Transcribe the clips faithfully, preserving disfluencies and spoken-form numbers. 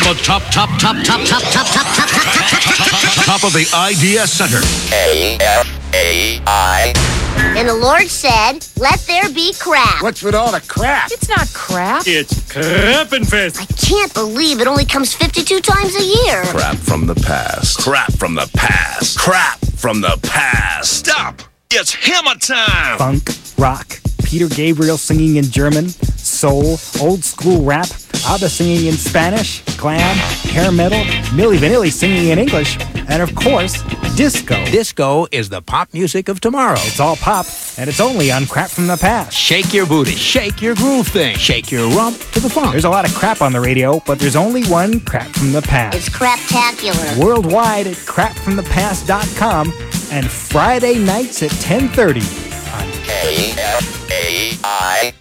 the top, top, top, top, top, top, top, top, top, top of the Idea Center. A F A I. And the Lord said, let there be crap. What's with all the crap? It's not crap. It's Crappenfest. I can't believe it only comes fifty-two times a year. Crap from the past. Crap from the past. Crap from the past. Stop! It's hammer time! Funk, rock, Peter Gabriel singing in German, soul, old school rap, ABBA singing in Spanish, glam, hair metal, Milli Vanilli singing in English, and of course, disco. Disco is the pop music of tomorrow. It's all pop, and it's only on Crap from the Past. Shake your booty, shake your groove thing, shake your rump to the funk. There's a lot of crap on the radio, but there's only one Crap from the Past. It's craptacular. Worldwide at crap from the past dot com and Friday nights at ten thirty on A F A I.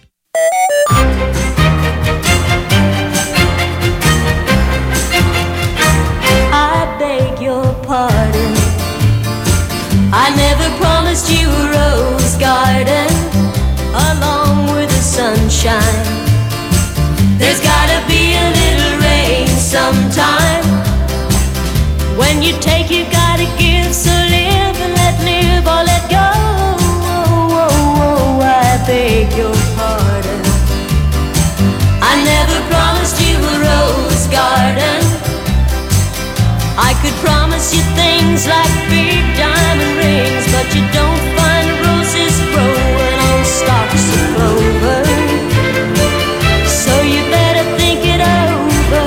I beg your pardon. I never promised you a rose garden along with the sunshine. There's gotta be a little rain sometime. When you take, you gotta give. So live and let live or let go. Oh, oh, oh, I beg your pardon. I never promised you a rose garden. I could promise you things like big diamond rings, but you don't find roses growing on stalks of clover. So you better think it over.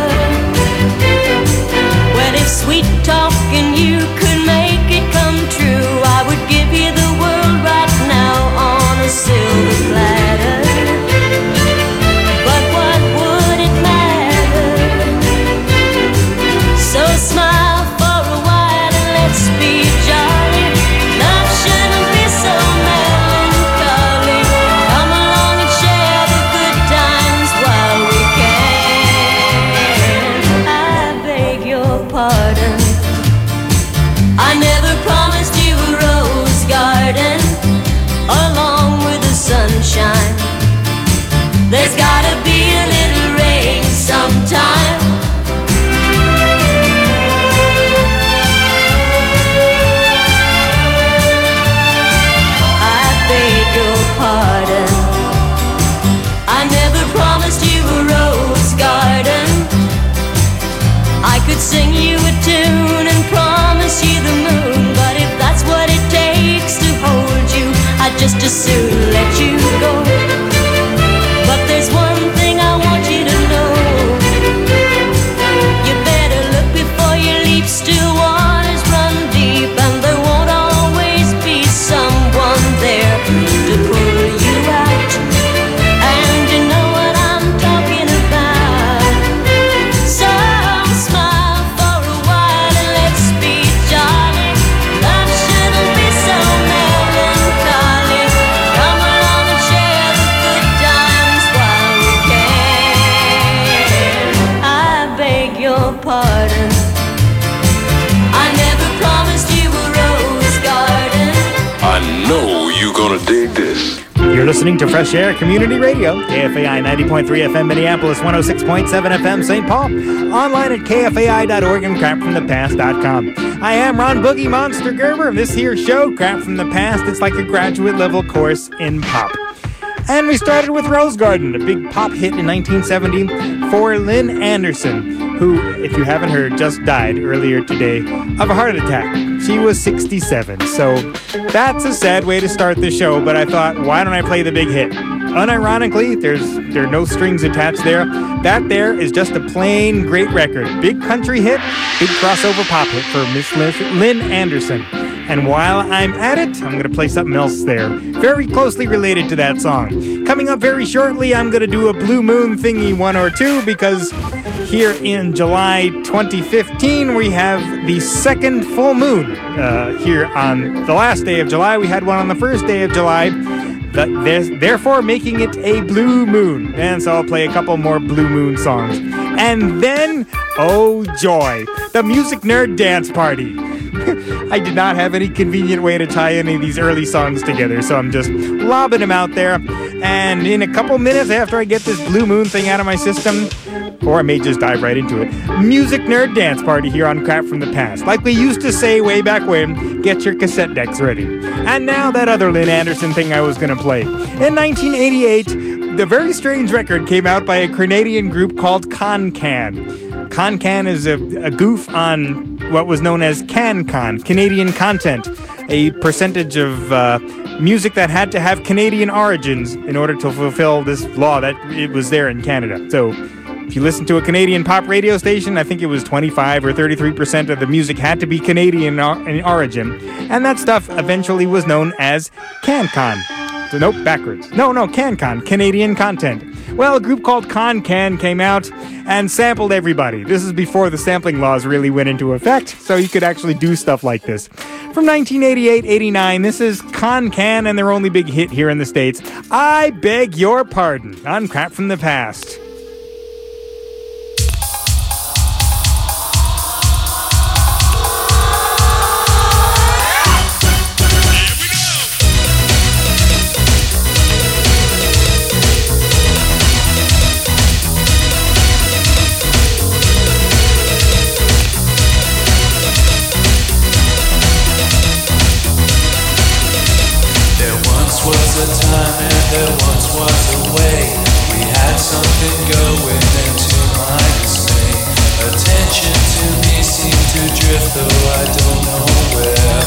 Well, if sweet talking you could make it come true, I would give you the world right now on a silver platter. But what would it matter? So smile for a while and let's be jolly. Love shouldn't be so melancholy. Come along and share the good times while we can. I beg your pardon. I never promised you a rose garden along with the sunshine. There's gotta be a little rain sometime. I beg your pardon. I never promised you a rose garden. I could sing you a tune and promise you the moon, but if that's what it takes to hold you, I'd just as soon let you go. But there's one thing I want you to know. You better look before you leap. Still waters run deep, and there won't always be someone there to pull you out. And you know what I'm talking about. So smile for a while and let's be jolly. Love shouldn't be so melancholy. Come along and share the good times while we can. I beg your pardon. I never promised you a rose garden. I know you're gonna dig this. You're listening to Fresh Air Community Radio, K F A I ninety point three F M Minneapolis, one oh six point seven F M Saint Paul, online at K F A I dot org and crap from the past dot com. I am Ron Boogie Monster Gerber. This here show, Crap from the Past, it's like a graduate level course in pop. And we started with Rose Garden, a big pop hit in nineteen seventy for Lynn Anderson, who, if you haven't heard, just died earlier today of a heart attack. She was sixty-seven, so that's a sad way to start the show, but I thought, why don't I play the big hit? Unironically, there's there are no strings attached there. That there is just a plain great record. Big country hit, big crossover pop hit for Miss Lynn Anderson. And while I'm at it, I'm going to play something else there, very closely related to that song. Coming up very shortly, I'm going to do a Blue Moon thingy one or two, because here in July twenty fifteen, we have the second full moon. Uh, here on the last day of July, we had one on the first day of July, but therefore making it a blue moon. And so I'll play a couple more Blue Moon songs. And then, oh joy, the Music Nerd Dance Party. I did not have any convenient way to tie any of these early songs together, so I'm just lobbing them out there. And in a couple minutes after I get this Blue Moon thing out of my system, or I may just dive right into it. Music Nerd Dance Party here on Crap from the Past. Like we used to say way back when, get your cassette decks ready. And now that other Lynn Anderson thing I was gonna play. In nineteen eighty-eight, the very strange record came out by a Canadian group called Con-Can. Con-Can is a, a goof on what was known as Can-Con, Canadian content, a percentage of uh, music that had to have Canadian origins in order to fulfill this law that it was there in Canada. So if you listen to a Canadian pop radio station, I think it was twenty-five or thirty-three percent of the music had to be Canadian in origin, and that stuff eventually was known as Can-Con. So nope, backwards. No, no, Can-Con, Canadian content. Well, a group called Con-Can came out and sampled everybody. This is before the sampling laws really went into effect, so you could actually do stuff like this. From nineteen eighty-eight eighty-nine, this is Con-Can and their only big hit here in the States, I Beg Your Pardon, on Crap from the Past. There once was a way, we had something going and to my dismay, attention to me seemed to drift though I don't know where.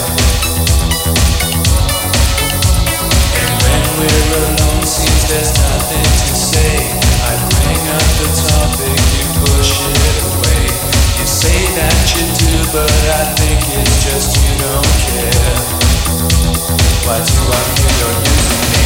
And when we're alone seems there's nothing to say, I bring up the topic, you push it away. You say that you do but I think it's just you don't care. Why do I feel you're using me?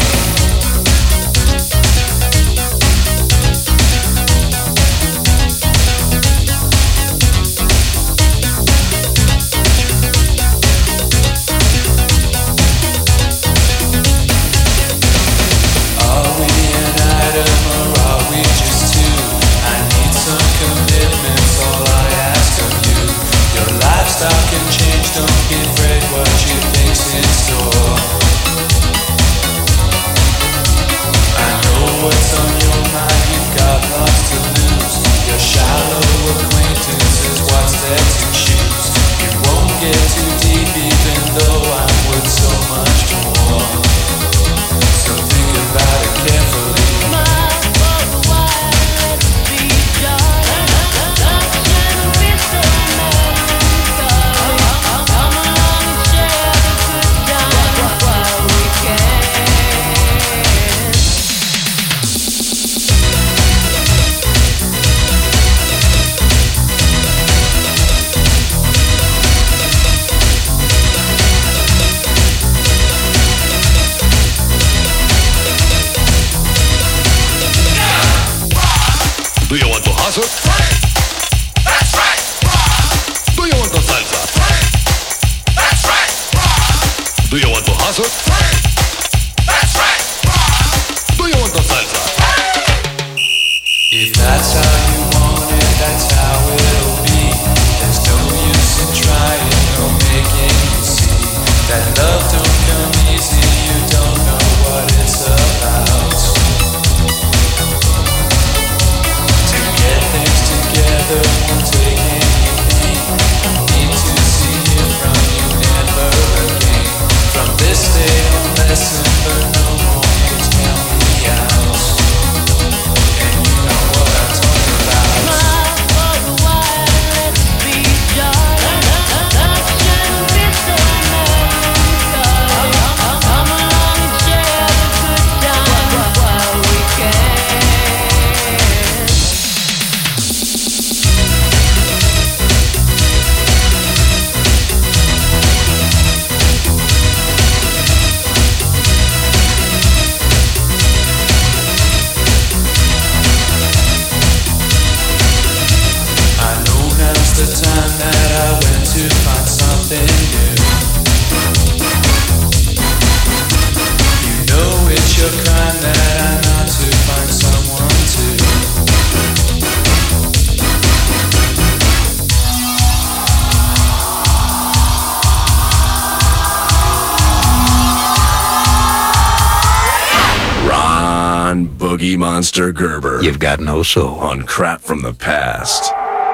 Boogie Monster Gerber. You've got no soul. On Crap from the Past.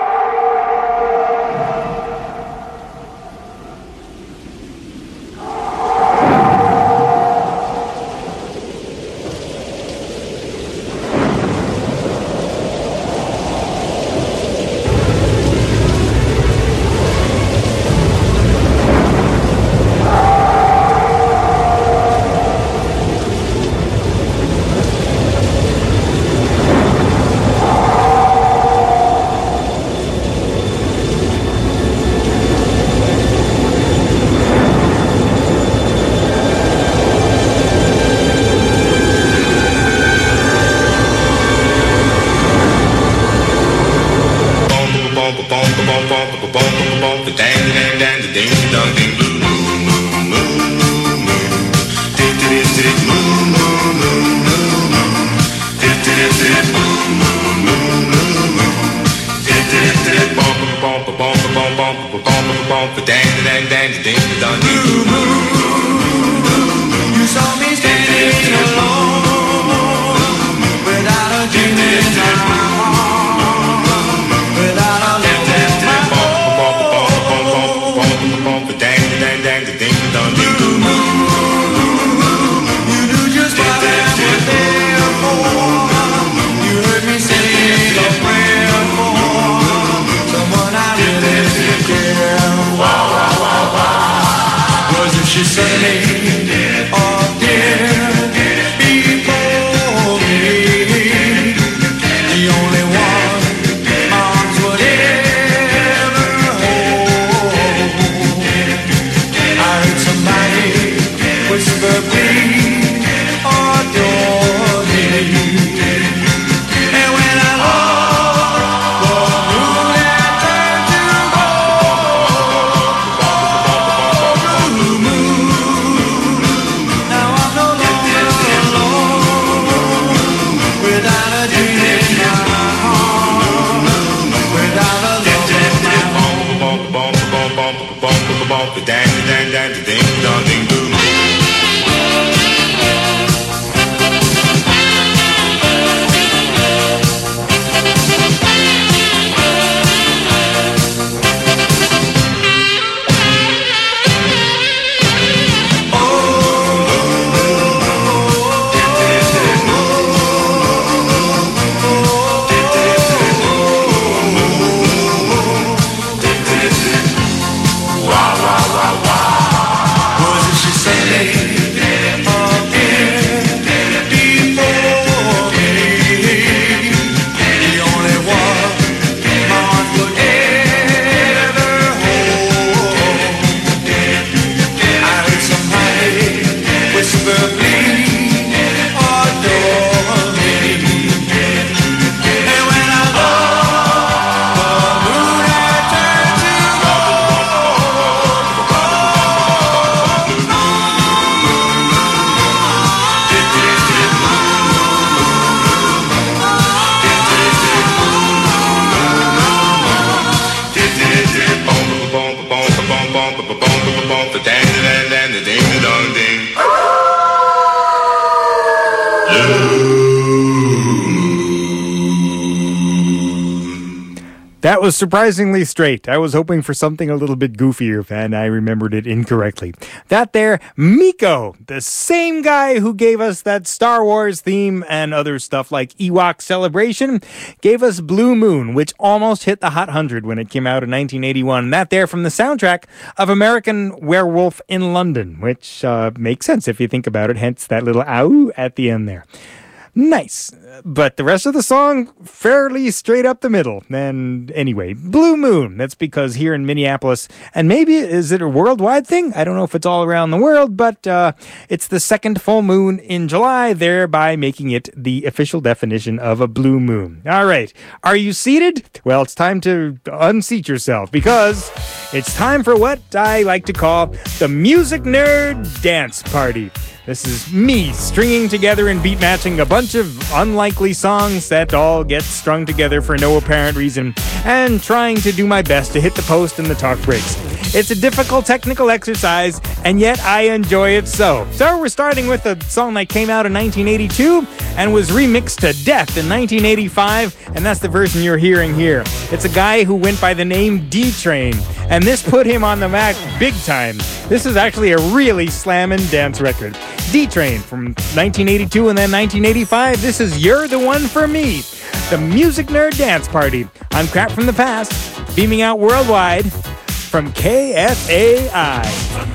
That was surprisingly straight. I was hoping for something a little bit goofier, and I remembered it incorrectly. That there, Miko, the same guy who gave us that Star Wars theme and other stuff like Ewok Celebration, gave us Blue Moon, which almost hit the Hot one hundred when it came out in nineteen eighty-one. That there from the soundtrack of American Werewolf in London, which uh, makes sense if you think about it, hence that little ow at the end there. Nice. But the rest of the song, fairly straight up the middle. And anyway, Blue Moon. That's because here in Minneapolis, and maybe is it a worldwide thing? I don't know if it's all around the world, but uh, it's the second full moon in July, thereby making it the official definition of a blue moon. All right. Are you seated? Well, it's time to unseat yourself because it's time for what I like to call the Music Nerd Dance Party. This is me stringing together and beat matching a bunch of unlikely songs that all get strung together for no apparent reason, and trying to do my best to hit the post and the talk breaks. It's a difficult technical exercise, and yet I enjoy it so. So we're starting with a song that came out in nineteen eighty-two and was remixed to death in nineteen eighty-five, and that's the version you're hearing here. It's a guy who went by the name D-Train, and this put him on the map big time. This is actually a really slammin' dance record. D-Train from nineteen eighty-two and then nineteen eighty-five. This is You're the One for Me, the Music Nerd Dance Party on Crap from the Past, beaming out worldwide from K F A I.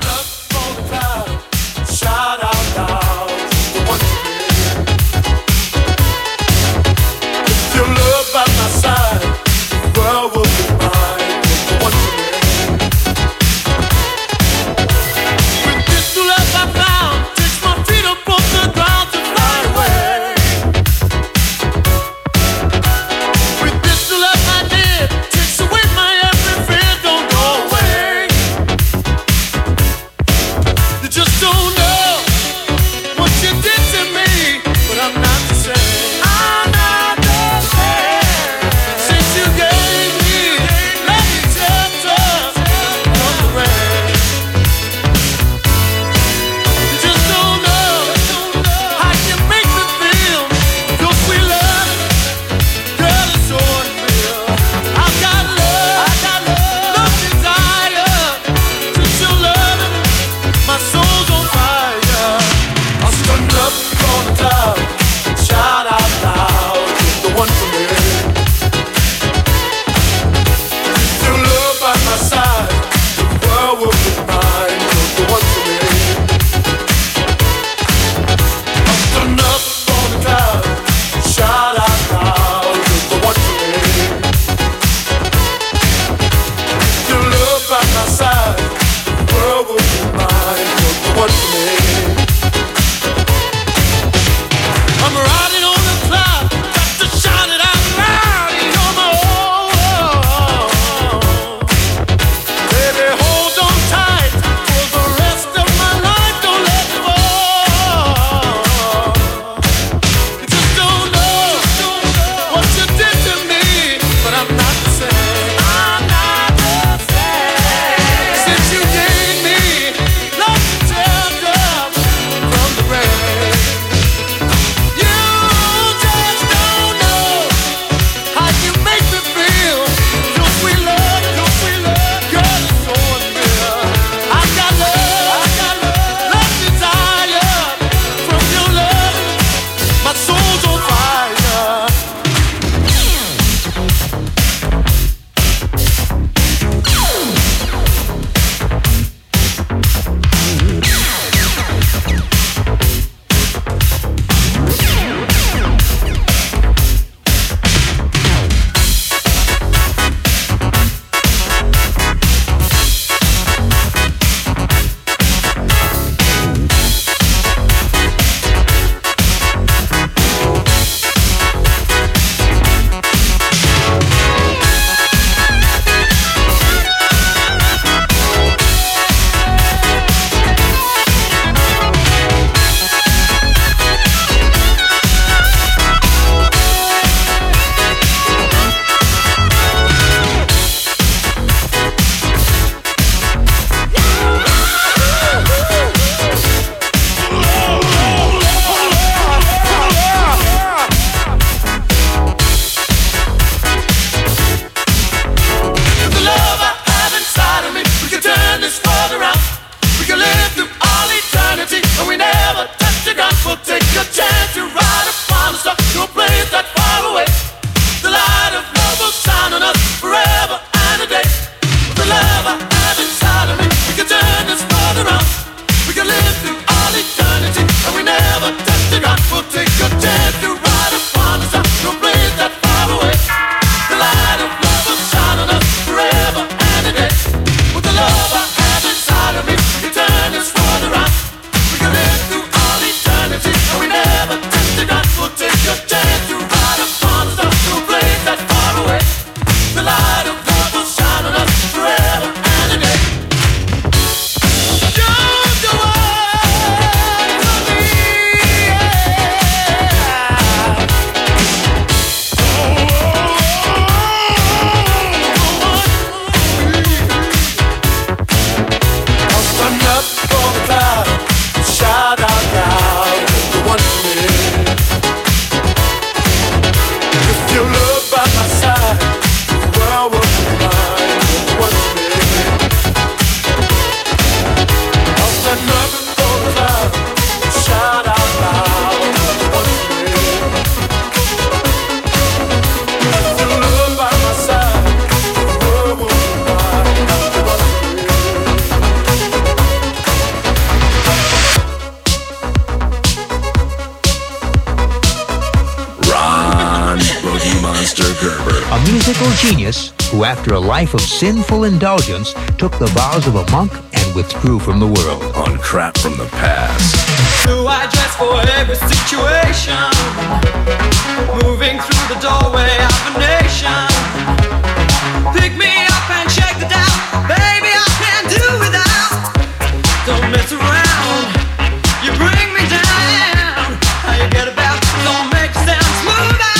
musical genius who, after a life of sinful indulgence, took the vows of a monk and withdrew from the world. On Crap from the Past. Do I dress for every situation? Moving through the doorway of a nation. Pick me up and shake the down. Baby, I can't do without. Don't mess around. You bring me down. How you get about? Don't make a sound. Smooth out.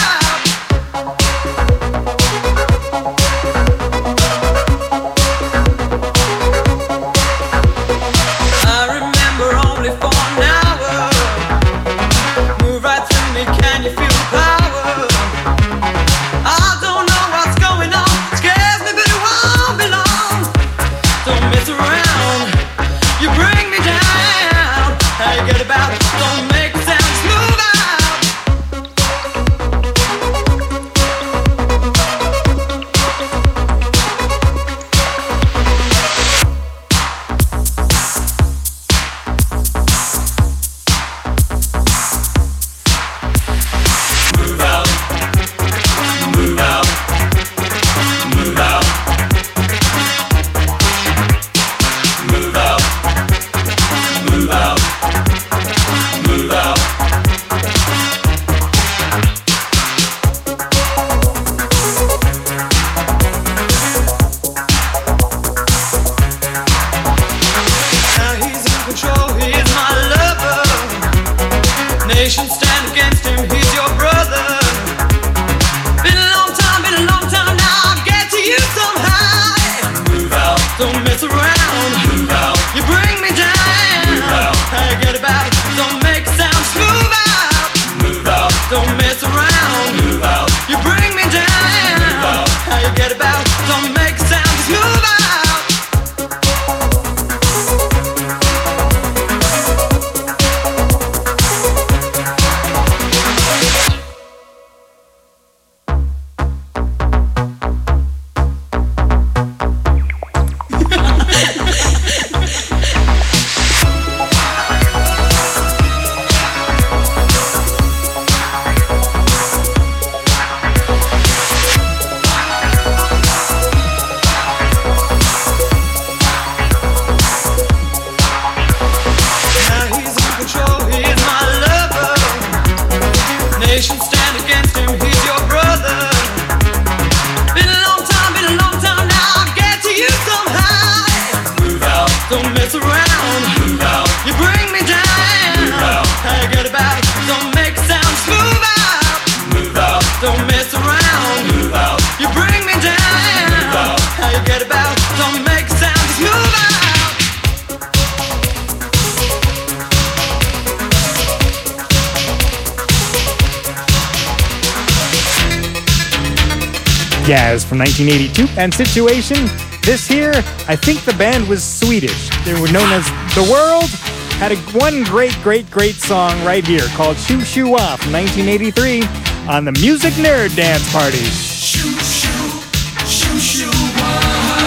Jazz from nineteen eighty-two. And Situation, this here, I think the band was Swedish. They were known as The World. Had a, one great, great, great song right here called Shoo Shoo Wah from nineteen eighty-three on the Music Nerd Dance Party. Shoo shoo, shoo shoo wah.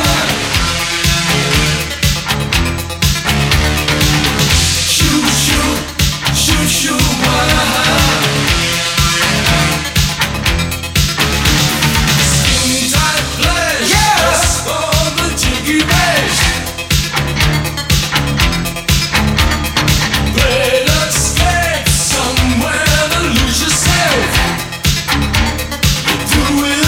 Shoo shoo, shoo shoo wah. Somewhere to lose yourself. Do it.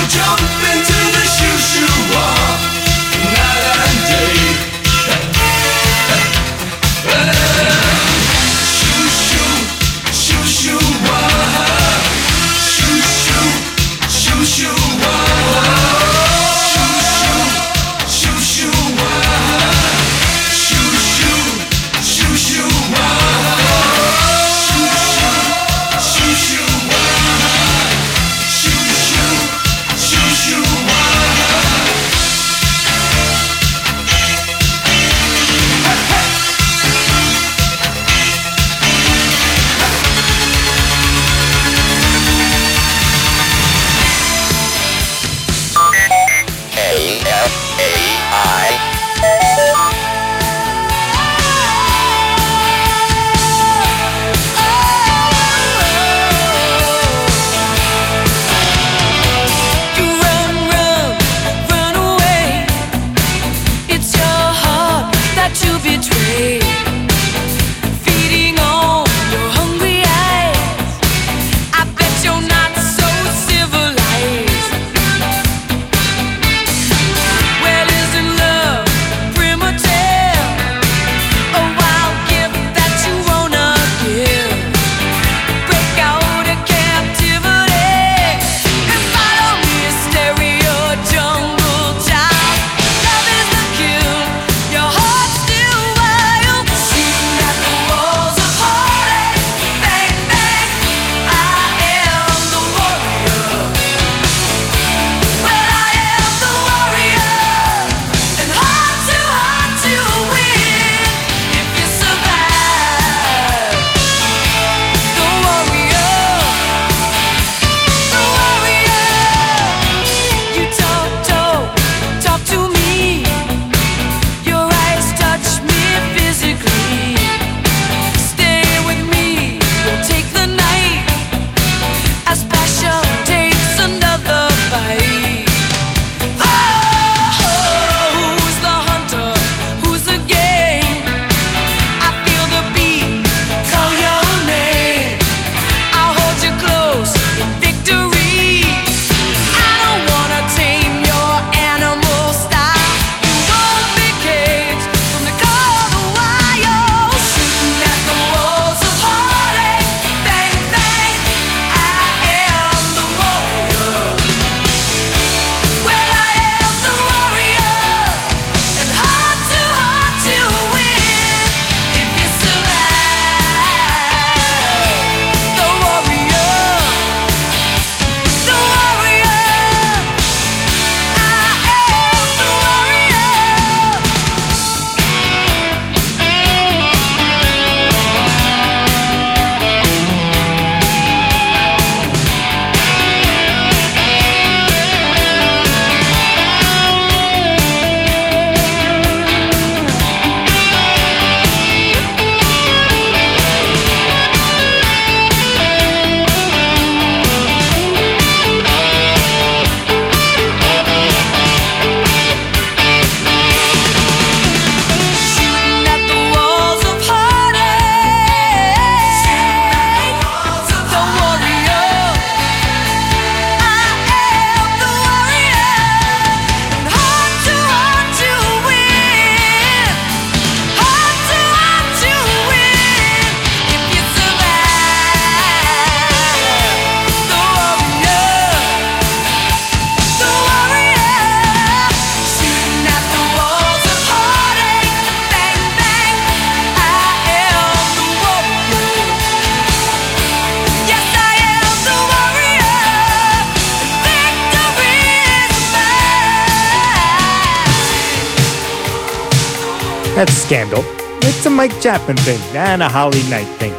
That's Scandal. It's a Mike Chapman thing and a Holly Knight thing.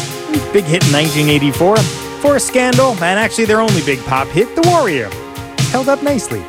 Big hit in nineteen eighty-four for Scandal, and actually their only big pop hit, The Warrior. Held up nicely.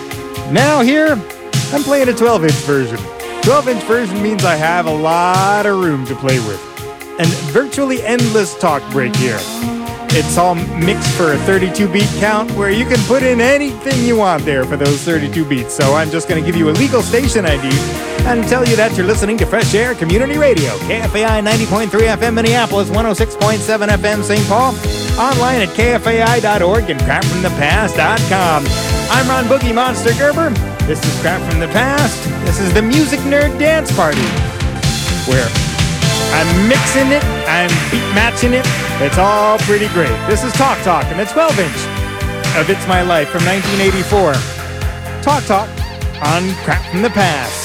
Now here, I'm playing a twelve-inch version. twelve-inch version means I have a lot of room to play with. And virtually endless talk break here. it's all mixed for a thirty-two beat count where you can put in anything you want there for those thirty-two beats. So I'm just going to give you a legal station I D and tell you that you're listening to Fresh Air Community Radio, K F A I ninety point three F M Minneapolis, one oh six point seven F M Saint Paul, online at K F A I dot org and crap from the past dot com. I'm Ron Boogie Monster Gerber. This is Crap from the Past. This is the Music Nerd Dance Party, where I'm mixing it, I'm beat matching it. It's all pretty great. This is Talk Talk and the twelve inch of It's My Life from nineteen eighty-four. Talk Talk on Crap from the Past.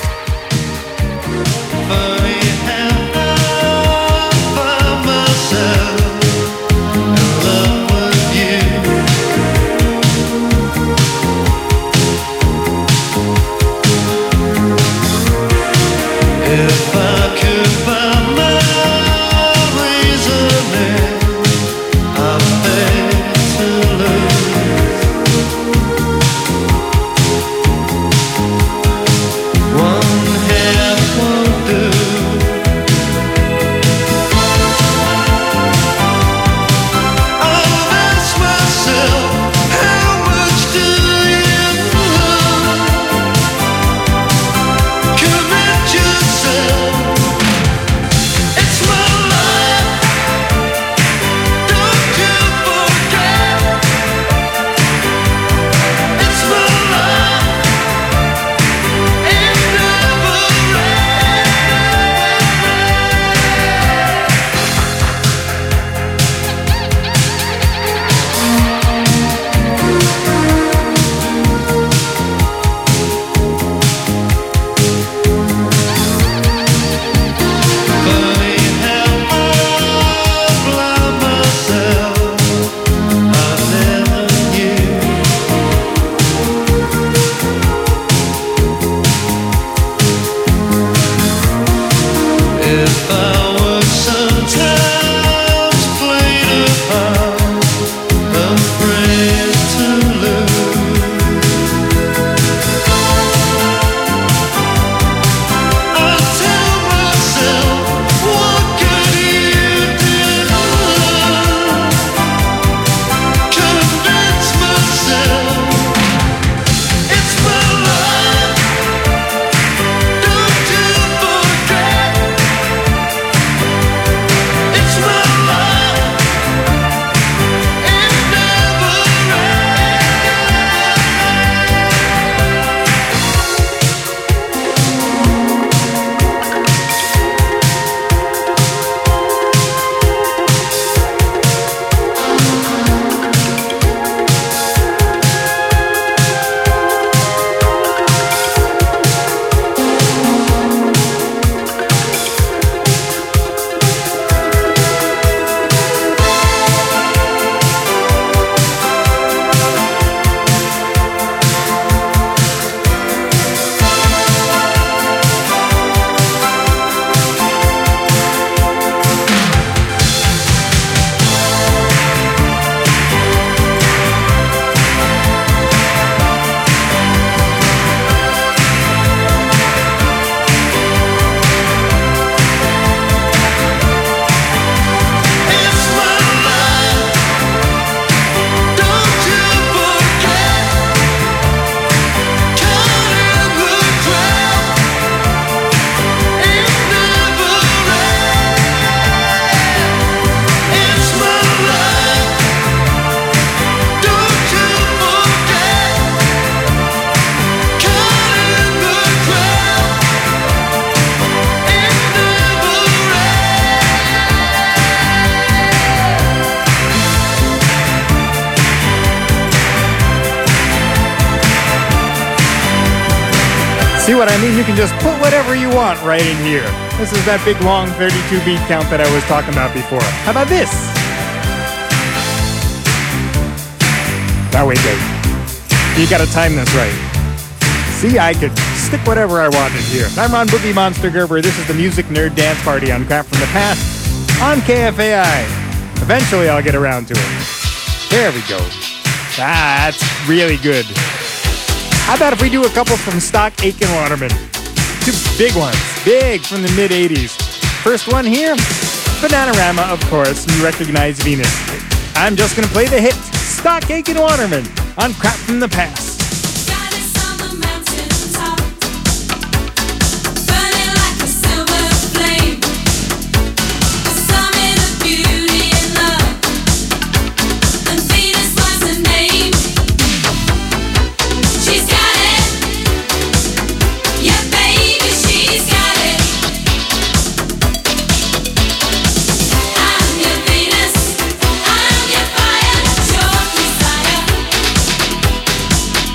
Funny how I find myself in love with you. If I could find my reasoning, I beg to lose. One half won't do. I'll ask myself, how much do you commit yourself? It's my life, don't you forget. It's my life, it never Funny how I blind myself, I never knew. If I were sometimes played upon, afraid to lose, I tell myself, what could you do? Convince myself, it's my life, don't you forget. It's my life, it never It's my life, don't you forget. Caught in the crowd, it never ends. It's my life, don't you forget. Caught in the crowd, it never See what I mean? You can just put whatever you want right in here. This is that big long thirty-two beat count that I was talking about before. How about this? That way, Dave. You gotta time this right. See, I could stick whatever I wanted here. I'm Ron Boogie Monster Gerber. This is the Music Nerd Dance Party on Crap from the Past on K F A I. Eventually, I'll get around to it. There we go. Ah, that's really good. How about if we do a couple from Stock Aitken Waterman? Two big ones. Big from the mid eighties. First one here, Bananarama, of course. You recognize Venus. I'm just going to play the hit Stock Aitken Waterman on Crap from the Past. I'm your fire, your desire.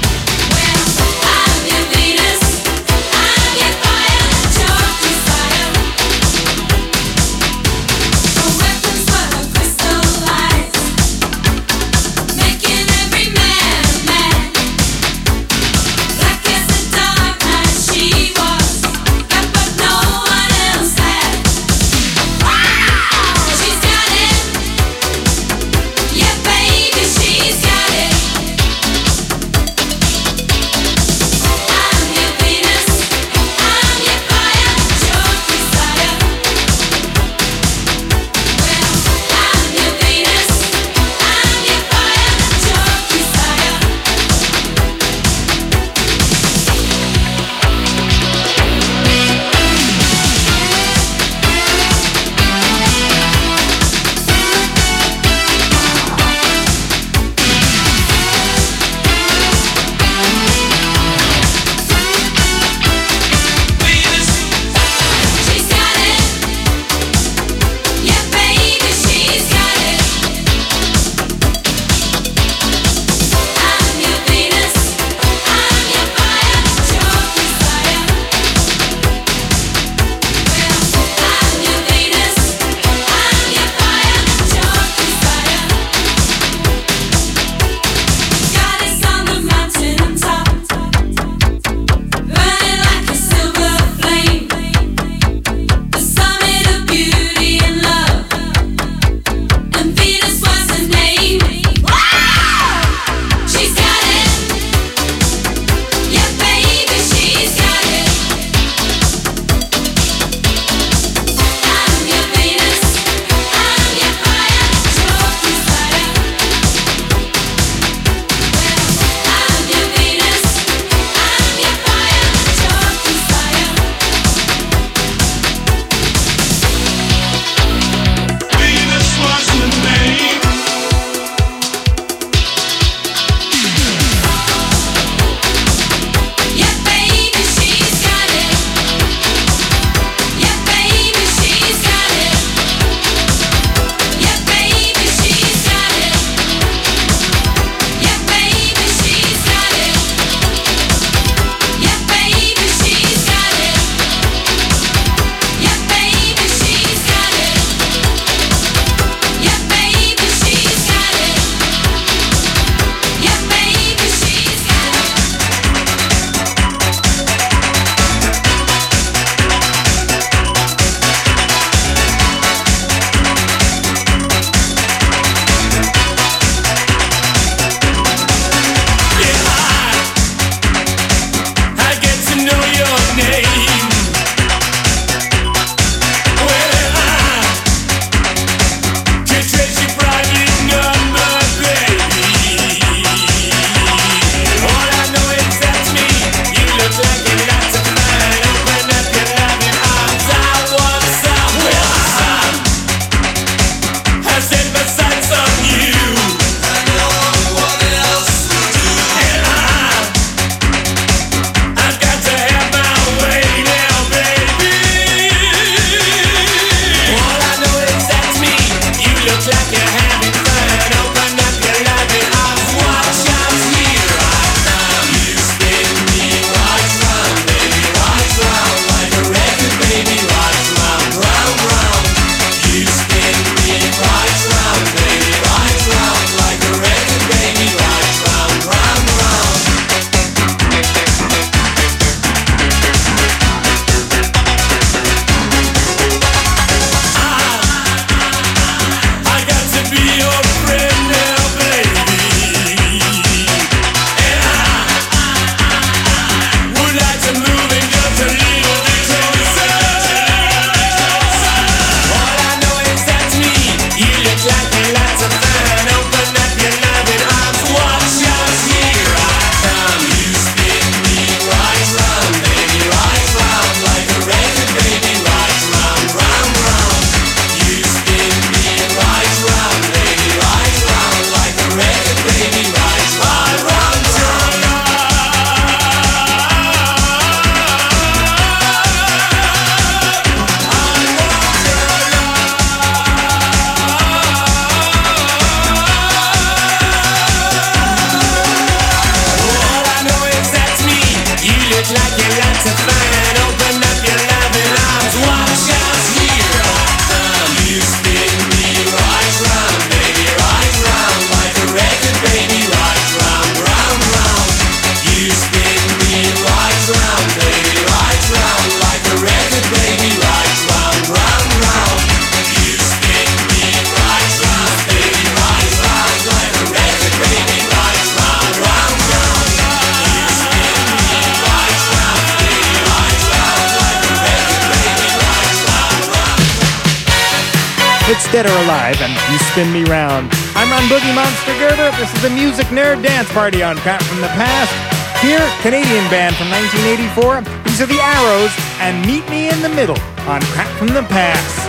It's Dead or Alive, and You Spin Me Round. I'm Ron Boogie Monster Gerber. This is the Music Nerd Dance Party on Crap from the Past. Here, Canadian band from nineteen eighty-four. These are the Arrows, and Meet Me in the Middle on Crap from the Past.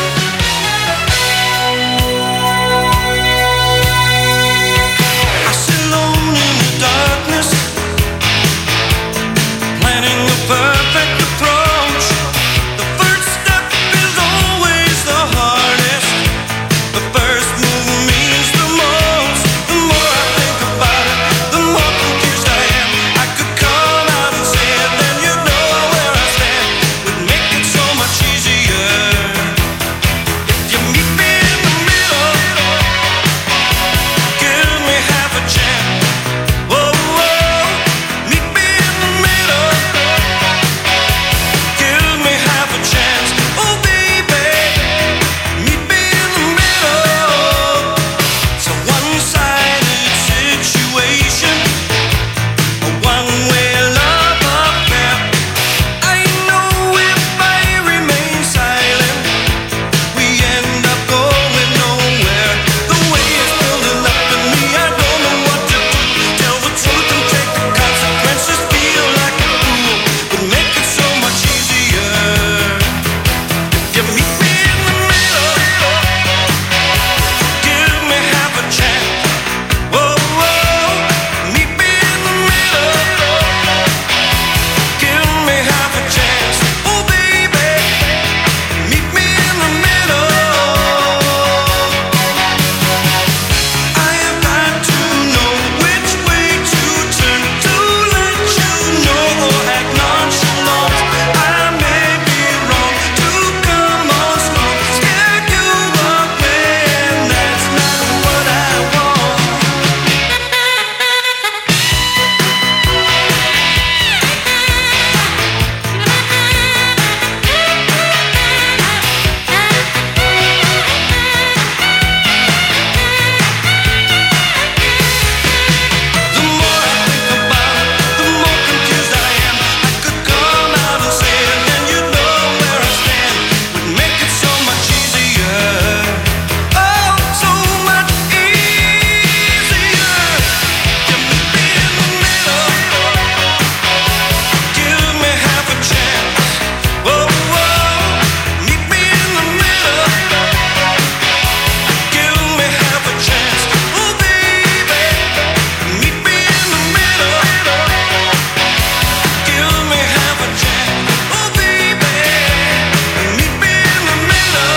I sit alone in the darkness, planning the perfect approach. The first step is always the hardest. The first move means the most. The more I think about it, the more confused I am. I could come out and say it, then you'd know where I stand. Would make it so much easier if you meet me in the middle. Give me half a chance. Whoa, whoa, meet me in the middle. Give me half a chance. Oh, baby, meet me in the middle. It's a one-sided situation, a one-way love affair. I know if I remain silent, we end up going nowhere. The way it's building up in me, I don't know what to do. Tell the truth and take the consequences. Feel like a fool would make it so much easier if you meet me in the middle. Give me half a chance. Whoa, whoa, meet me in the middle. Give me half a chance. Oh, baby, meet me in the middle. I have got to know which way to turn to let you know or act nonchalant. I may be wrong to come on strong, scare you away, and that's not what I want. The more I think about it, the more confused I am. I could come out and say it, then you'd know where I stand. Would make it so much easier. Oh, so much easier. You meet me in the middle. Give me half a chance. Whoa, whoa, meet me in the middle. Give me half a chance. Oh, baby, meet me in the middle. Give me half a chance. Oh, baby, meet me in the middle.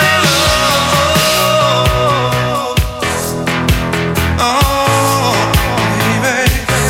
Oh, baby.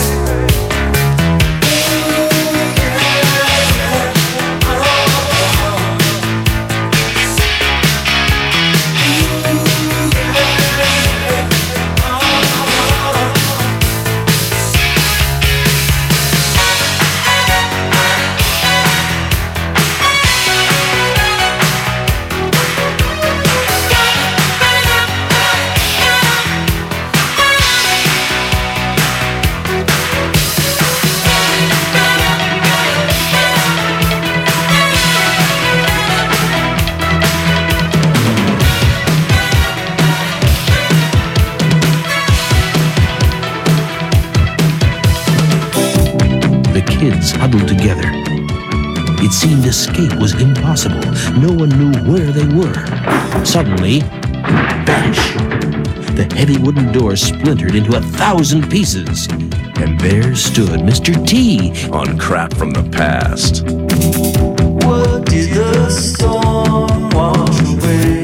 The kids huddled together. It seemed escape was impossible. No one knew where they were. Suddenly, bash! The heavy wooden door splintered into a thousand pieces. And there stood Mister T. On Crap from the Past. What did the storm wash away?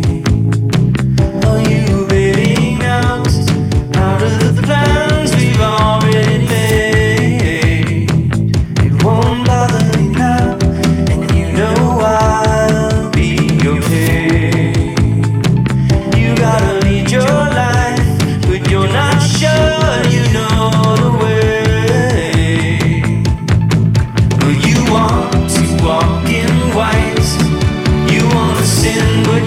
Are you bailing out out of the plans we've already made? It won't bother me now, and you know I'll be okay. You gotta lead your life, but you're not sure you know the way. Well, you want to walk in white, you wanna sin, but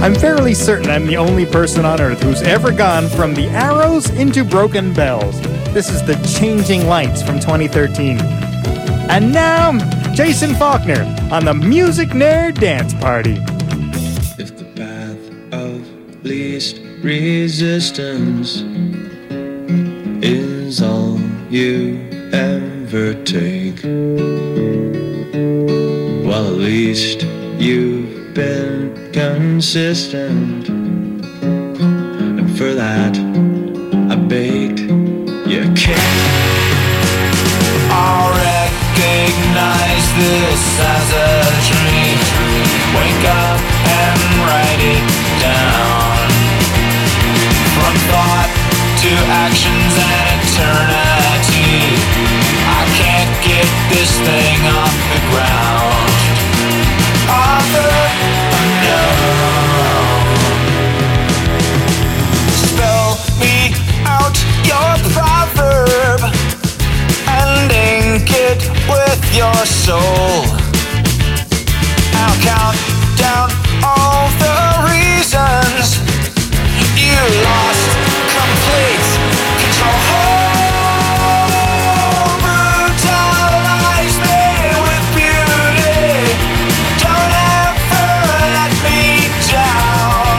I'm fairly certain I'm the only person on Earth who's ever gone from the arrows into broken bells. This is the Changing Lights from twenty thirteen. And now, Jason Faulkner on the Music Nerd Dance Party. If the path of least resistance is all you ever take, well, at least you've been consistent, and for that I baked your cake. I'll recognize this as a dream. Wake up and write it down. From thought to actions and eternity, I can't get this thing off the ground. Author unknown, spell me out your proverb and ink it with your soul. I'll count down all the reasons you lost complete control. Brutalize me with beauty. Don't ever let me down.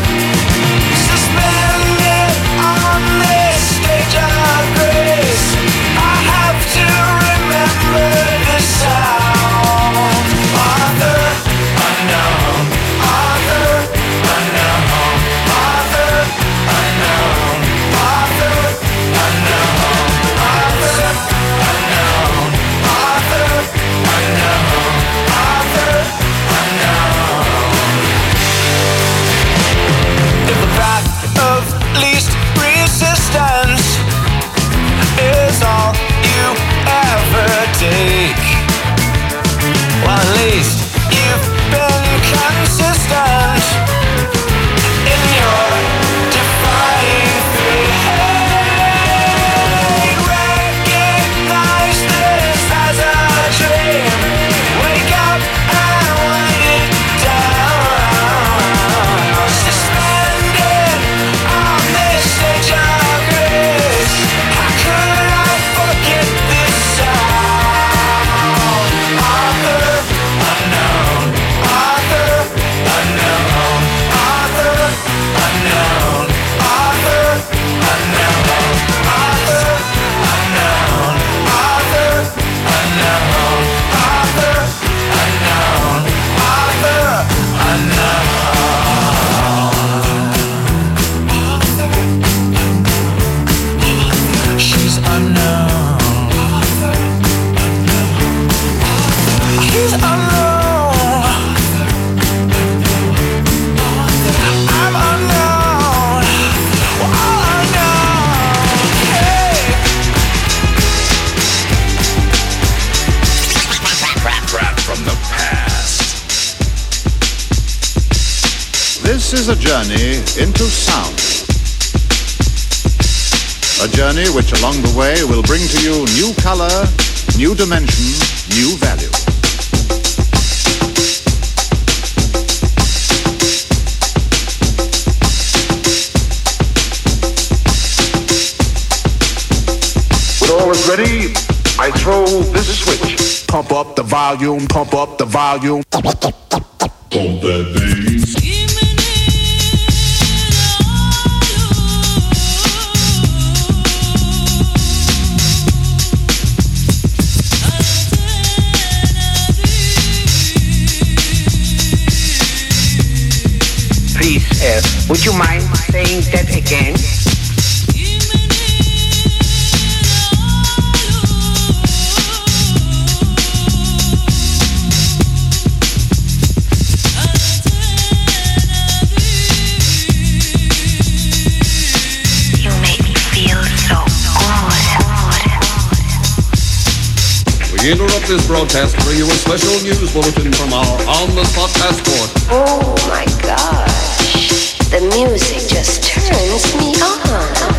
Suspended on this stage of grace, I have to remember this sound. Author unknown, author unknown, author unknown, author unknown, author unknown, author unknown, author unknown. If the path of least resistance is all you ever take, well, at least you've been consistent in your defying fate. Recognize this as a dream. Wake up and write it down. Suspended on this stage of grace, how could I forget this sound? Author unknown, author unknown, author unknown, author unknown, author unknown, author unknown, author unknown, author unknown. She's unknown. He's unknown. I'm unknown. We're all unknown. Hey. Crap from the past. This is a journey into sound. A journey which along the way will bring to you new color, new dimension, new value. When all is ready, I throw this switch. Pump up the volume, pump up the volume. Pump that bass. Please, uh, would you mind saying that again? We interrupt this broadcast to bring you a special news bulletin from our on-the-spot passport. Oh my gosh, the music just turns me on.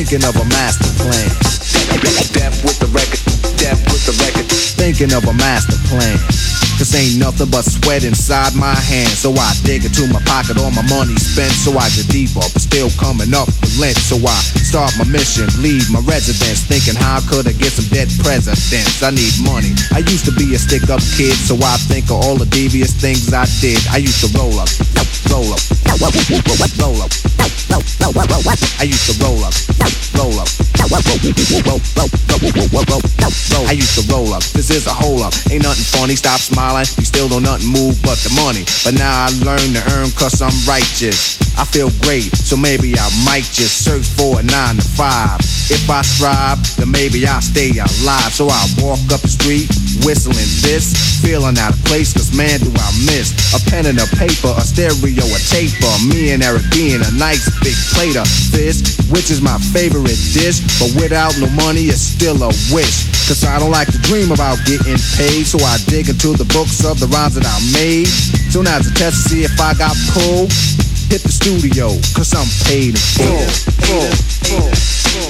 thinking of a master plan. Death with the record, death with the record, thinking of a master plan. Cause ain't nothing but sweat inside my hands. So I dig into my pocket, all my money spent. So I get deeper, but still coming up with lint. So I start my mission, leave my residence, thinking how could I get some dead presidents? I need money. I used to be a stick-up kid, so I think of all the devious things I did. I used to roll up, roll up, roll up, roll up. I used to roll up, roll up, roll, roll, roll, roll, roll. I used to roll up. This is a hole up. Ain't nothing funny. Stop smiling. You still don't nothing move but the money. But now I learn to earn cause I'm righteous. I feel great, so maybe I might just search for a nine to five. If I strive, then maybe I'll stay alive. So I walk up the street, whistling this, feeling out of place, cause man do I miss a pen and a paper, a stereo, a taper. Me and Eric being a nice big plate of fish, which is my favorite dish. But without no money, it's still a wish. Cause I don't like to dream about getting paid, so I dig into the books of the rhymes that I made. So now's a test to see if I got pulled. Hit the studio, cause I'm paid in full, full, full, full.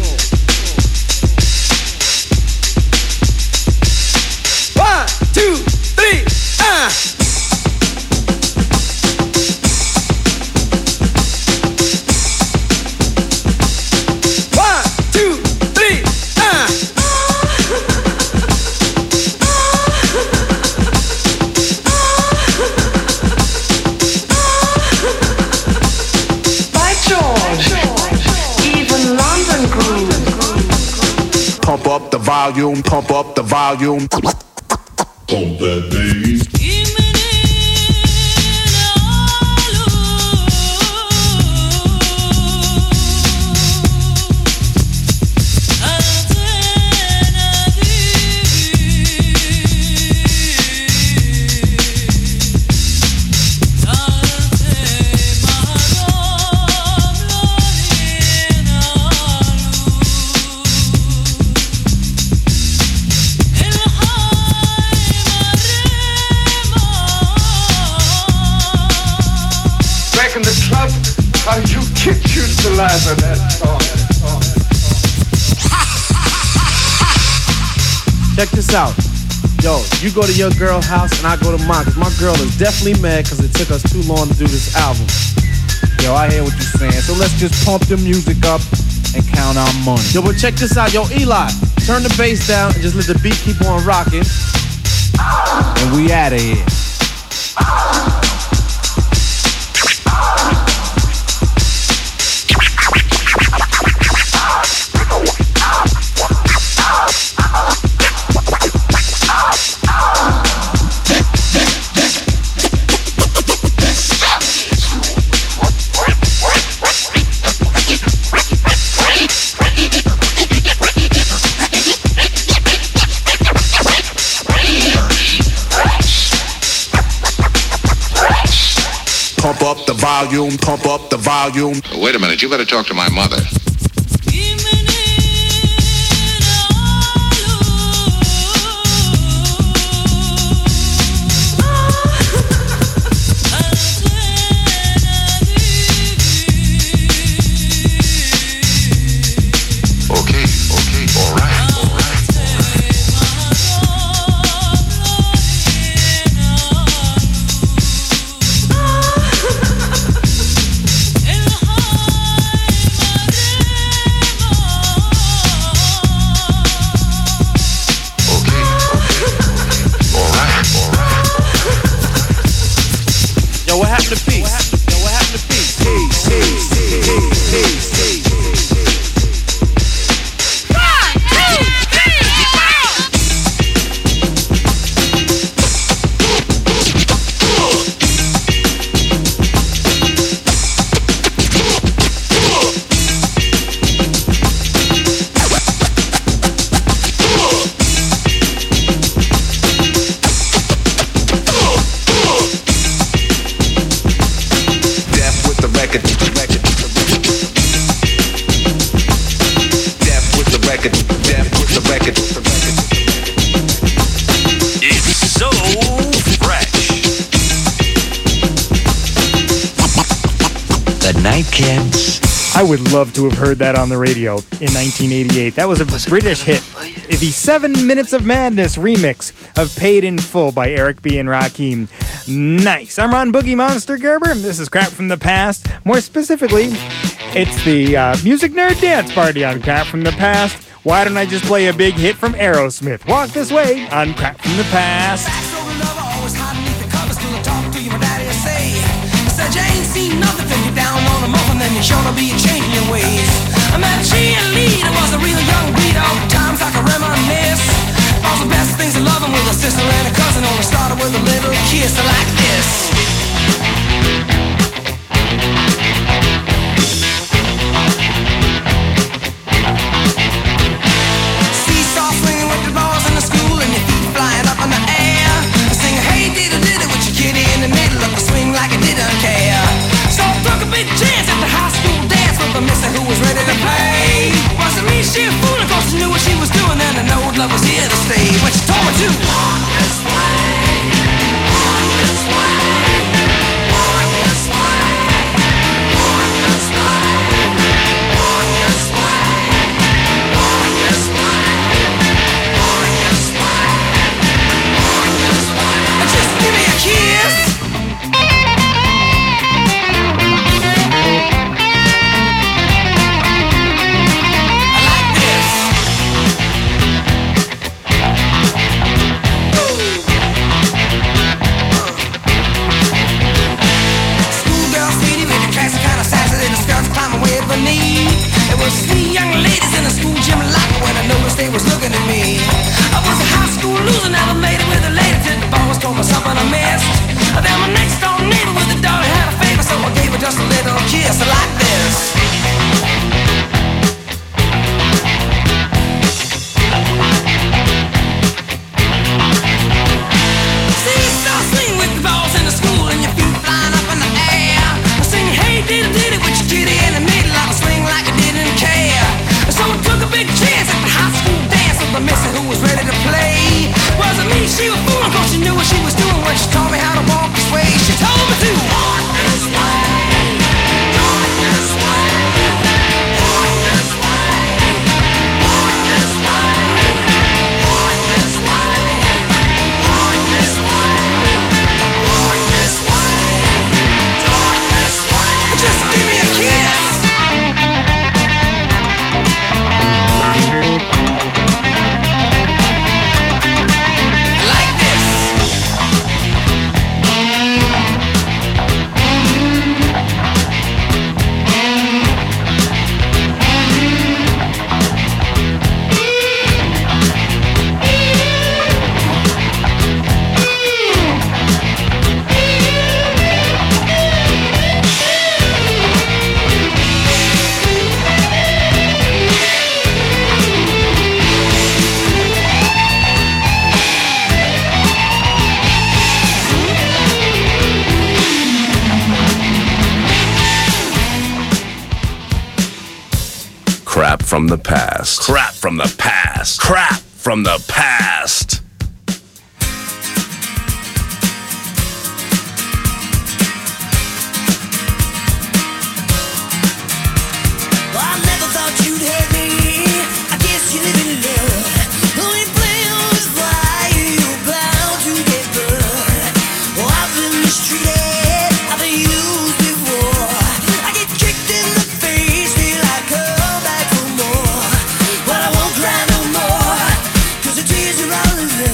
One, two, three, ah! One, two, three, ah! Pump up the volume, pump up the volume. Pump that bass. How you get used to life of that song. Check this out. Yo, you go to your girl's house and I go to mine. Cause my girl is definitely mad cause it took us too long to do this album. Yo, I hear what you're saying. So let's just pump the music up and count our money. Yo, but check this out. Yo, Eli, turn the bass down and just let the beat keep on rocking. And we out of here. Pump up the volume, pump up the volume. Wait a minute, you better talk to my mother. Okay, okay, all right, all right. What happened to peace? Yo, what happened to peace? Peace, peace, peace, peace, peace. One, two, three, It's so fresh. The Nightcats I would love to have heard that on the radio in nineteen eighty-eight. That was a British hit. The Seven Minutes of Madness remix of Paid in Full by Eric B. and Rakim. Nice. I'm Ron Boogie Monster Gerber. This is Crap from the Past. More specifically, it's the uh, Music Nerd Dance Party on Crap from the Past. Why don't I just play a big hit from Aerosmith? Walk This Way on Crap from the Past. You ain't seen nothing till you down on a muffin, then you're sure to be changing your ways. I met cheerleader, was a real young breed, all times I can reminisce. All the best things of loving with a sister and a cousin, only started with a little kiss like this. Seesaw swinging with the balls in the school and your feet flying up in the air. Sing hey diddle diddle with your kitty in the middle of the swing like it didn't care. So I took a big chance at the high school dance with a mister who was ready to play. Wasn't me, she a fool, of course she knew what she was doing, and I know love was here to stay. But she told me to walk this way, walk this way, walk this way, walk this way, walk this way, walk this way, walk this way, walk this way. Just give me a kiss. It was three young ladies in the school gym locker when I noticed they was looking at me. I was a high school loser, never made it with a lady till the boss told me something I missed. Then my next door neighbor with a daughter had a favor, so I gave her just a little kiss like this. Seesaw swing with the balls in the school and your feet flying up in the air. I sing hey diddle diddle with your kitty in the middle of a swing like I didn't care. So I took a big chance at the high school dance with the mister who was ready to play. Wasn't me, she was fooling, cause she knew what she was doing when she taught me how to walk this way. She told me to walk this way, walk this way, walk this way, walk this way, walk this way, walk this way, walk this way, walk this way. Just give me a kiss. Crap from the past. Crap from the past. Crap from the past. I never thought you'd hurt me. I guess you live in love. Only blame is why you're bound to get burned. Oh, I've been mistreated. I've been used before. I get kicked in the face, feel I come back for more. But I won't cry no more, 'cause the tears are all in there.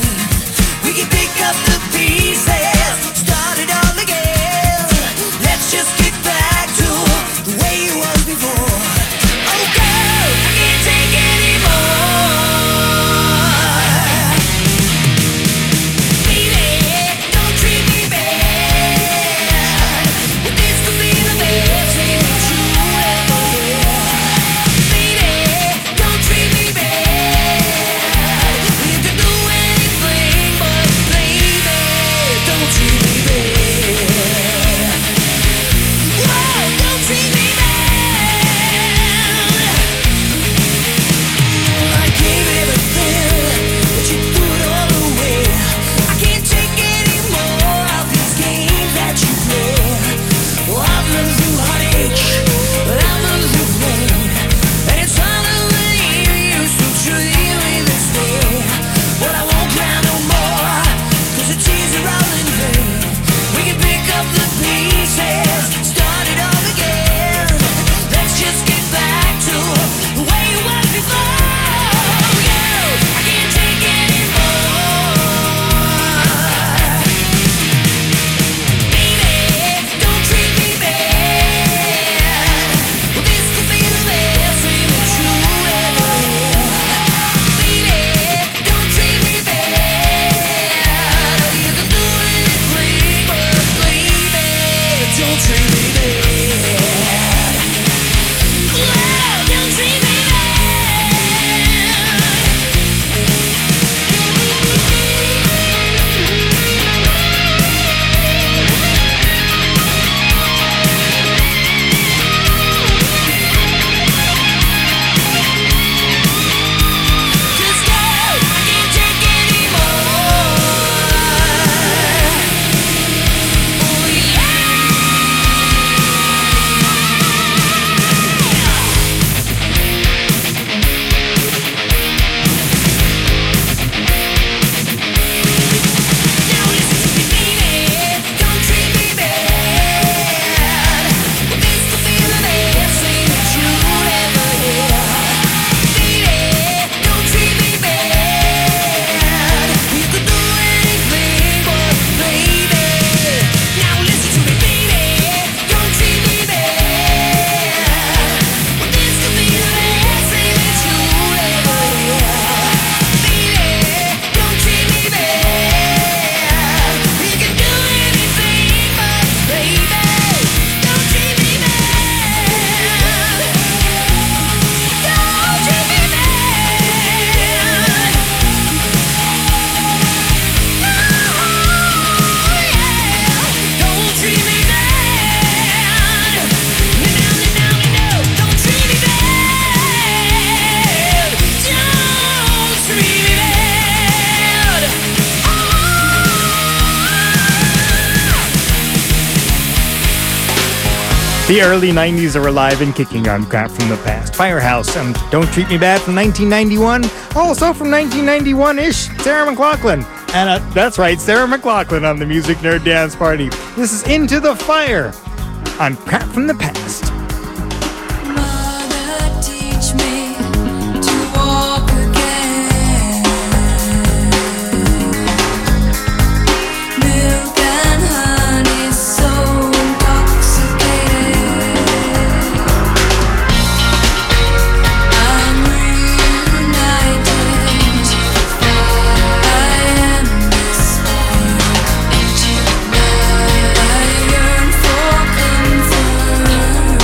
The early nineties are alive and kicking on Crap from the Past. Firehouse and Don't Treat Me Bad from nineteen ninety-one. Also from nineteen ninety-one-ish, Sarah McLachlan. And uh, that's right, Sarah McLachlan on the Music Nerd Dance Party. This is Into the Fire on Crap from the Past. Mother, teach me to walk again. Milk and honey so intoxicated. I'm reunited. I am inspired into night. I yearn for comfort.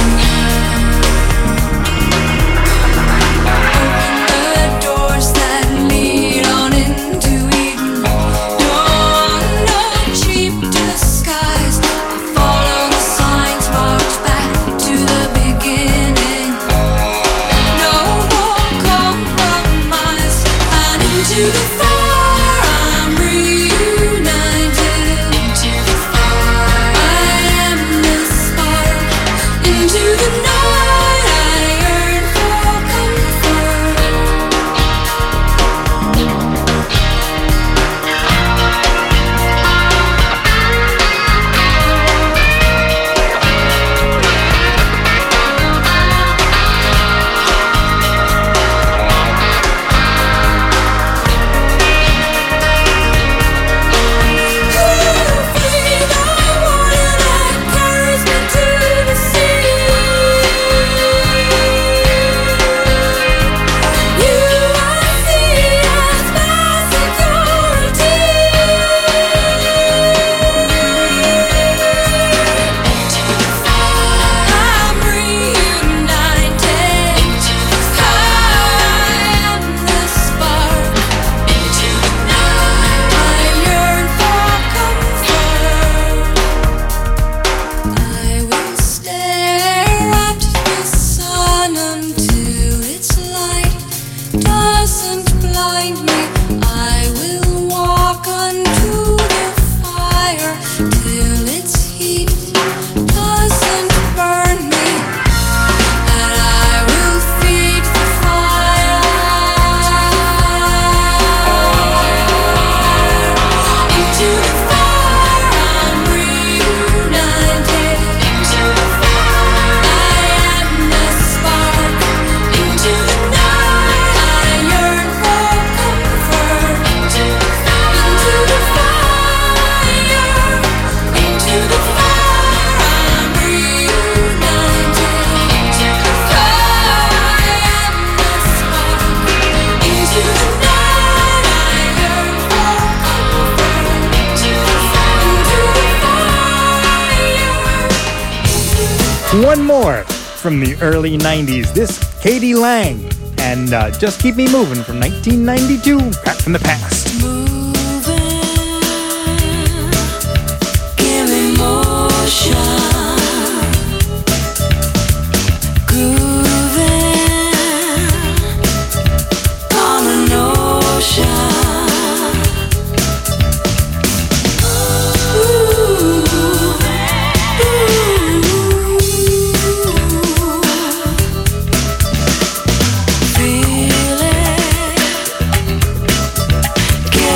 Open the doors that lead on into Eden. Don't know cheap disguise. Follow the signs, march back to the beginning. No more compromise. And into the fire, I'm reunited. Into the fire, I am inspired. Into the night, I yearn for comfort. I will stare at the sun until its light doesn't blind me. I will walk unto the fire till its heat doesn't burn me. And I will feed the fire into the fire. I'm reunited. Into the fire, I am the spark. Into the night, I yearn for comfort. Into the fire, into the fire, I'm reunited. Into the fire, I am the spark. Into the night, I yearn for comfort. Into the fire. One more from the early nineties. This Katie Lang and uh, Just Keep Me Moving from nineteen ninety-two. Crap from the Past. Give me motion, grooving on an ocean. Feel it.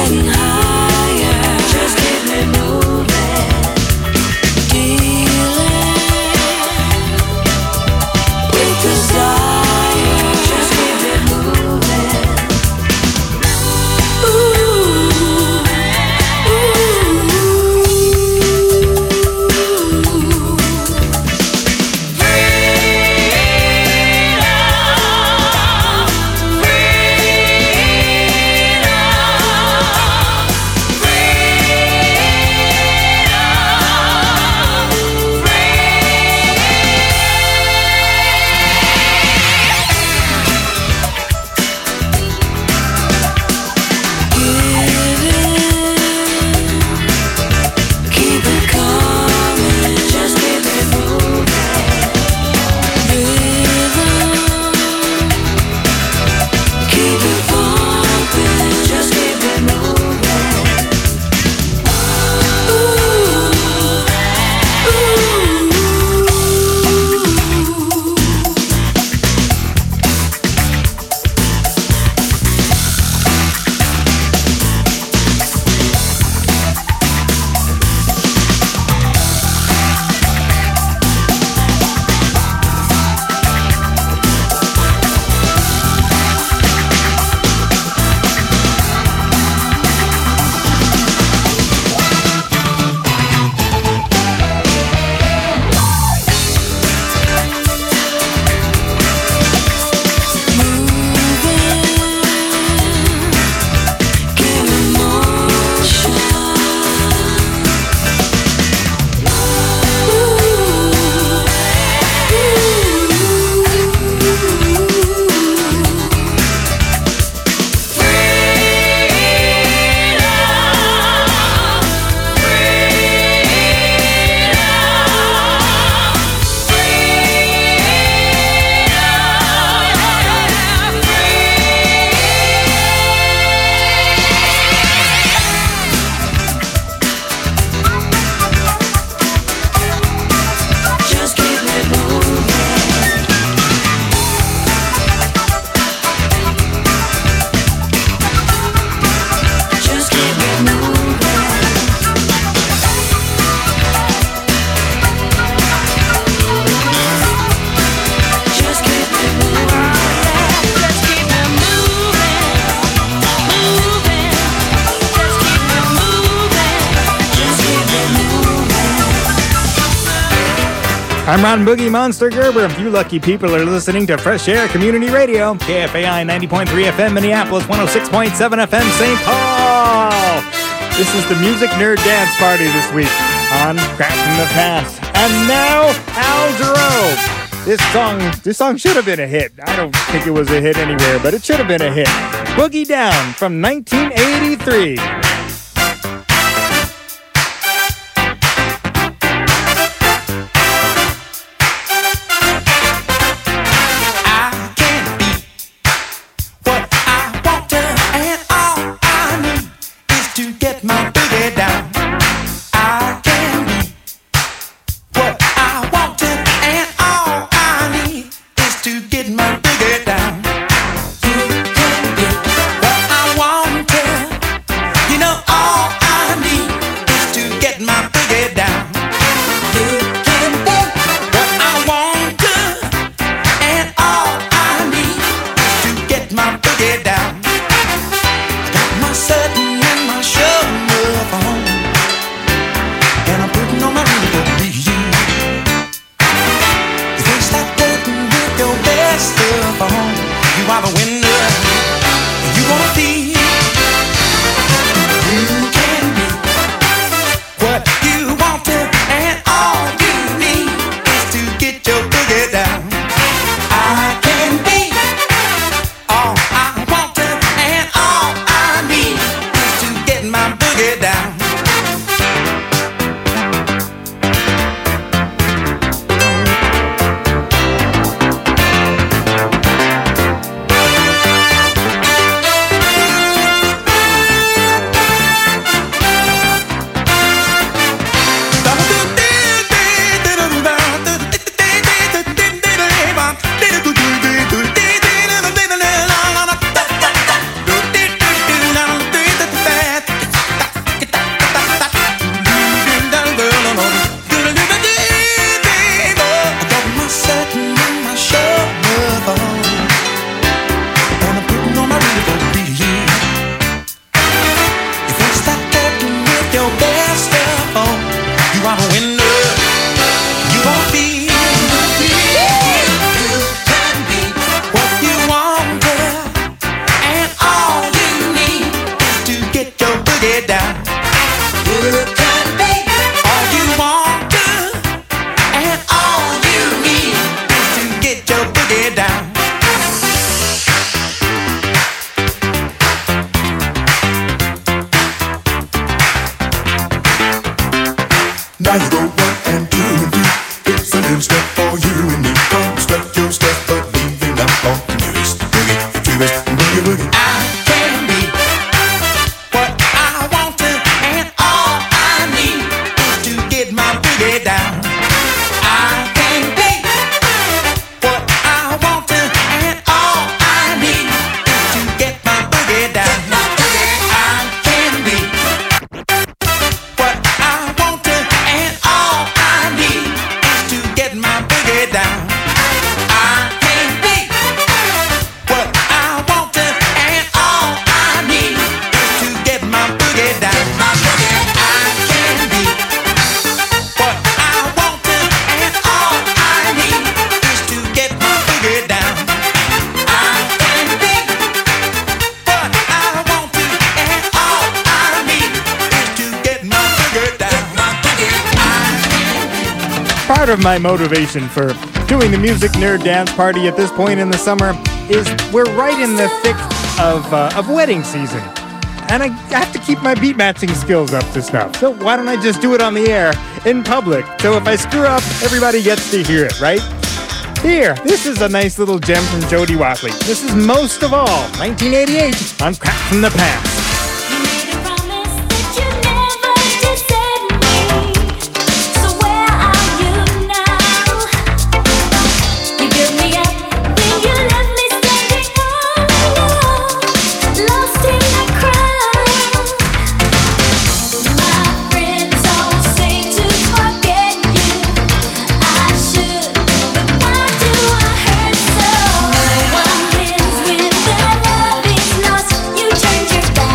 I'm Ron Boogie Monster Gerber. You lucky people are listening to Fresh Air Community Radio, K F A I ninety point three F M Minneapolis, one oh six point seven F M Saint Paul. This is the Music Nerd Dance Party this week on Crap from the Past. And now, Al Jarreau. This song, this song should have been a hit. I don't think it was a hit anywhere, but it should have been a hit. Boogie Down from nineteen eighty-three. Part of my motivation for doing the Music Nerd Dance Party at this point in the summer is we're right in the thick of uh, of wedding season. And I have to keep my beat matching skills up to snuff. So why don't I just do it on the air, in public? So if I screw up, everybody gets to hear it, right? Here, this is a nice little gem from Jody Watley. This is Most of All, nineteen eighty-eight, on Crap from the Past. Turned your back.